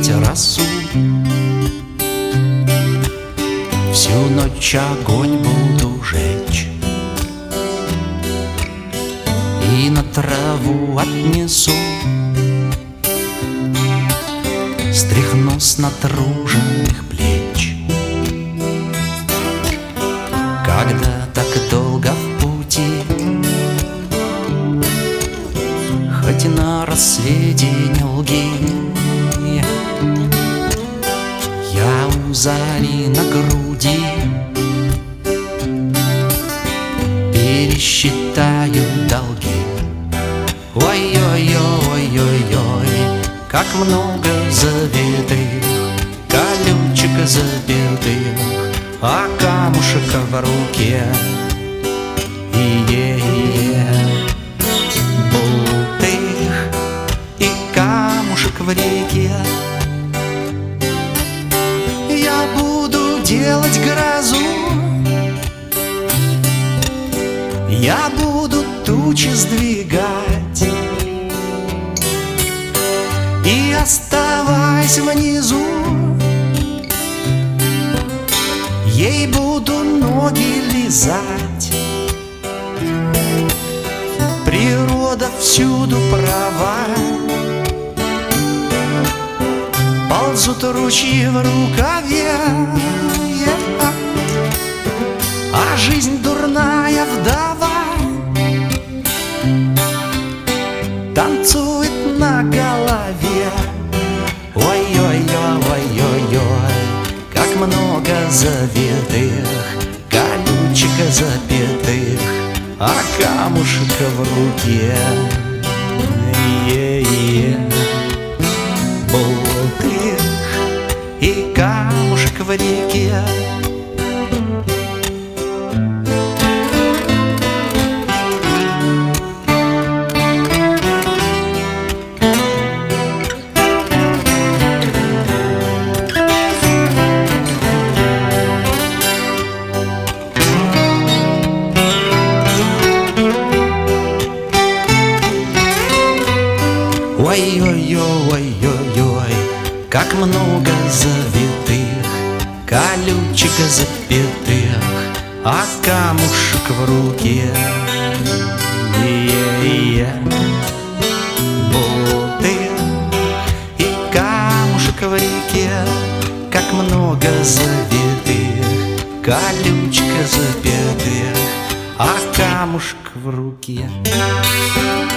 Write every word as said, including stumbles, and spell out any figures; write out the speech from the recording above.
собирать росу. Всю ночь огонь буду жечь и на траву отнесу, стряхну с натруженных плеч. Когда так долго в пути, хоть и на рассвете не лги, я у зари на груди пересчитаю долги. Ой-ой-ой-ой-ой, как много завитых колючек запятых, а камушек в руке. И-е-е, бултых и камушек в реке. Я буду делать грозу, я буду тучи сдвигать, и оставаясь внизу, ей буду ноги лизать. Природа всюду права, ползут ручьи в рукаве, а жизнь дурная вдова танцует на голове. Ой-ой-ой-ой-ой-ой, как много завитых колючек запятых, а камушек в руке. Е-е, бултых и камушек в реке. Ой-ой-ой-ой-ой, как много завитых колючек запятых, а камушек в руке. Е-е-е, бултых и камушек в реке, как много завитых колючек запятых, а камушек в руке.